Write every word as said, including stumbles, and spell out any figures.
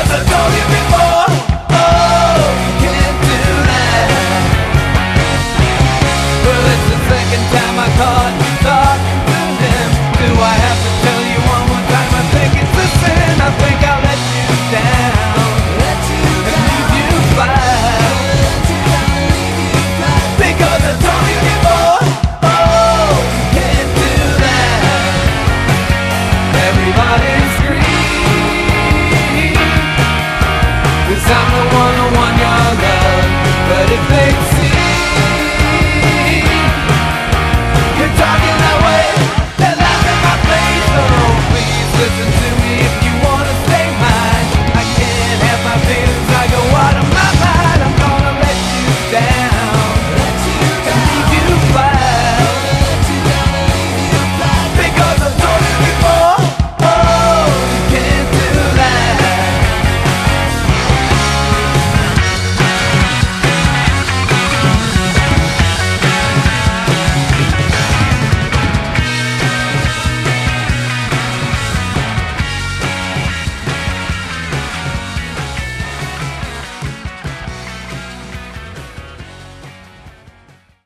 I told you before, oh, you can't do that. Well, it's the second time I caught you talking to him. Do I have to tell you one more time? I think it's a sin. I think I let you down.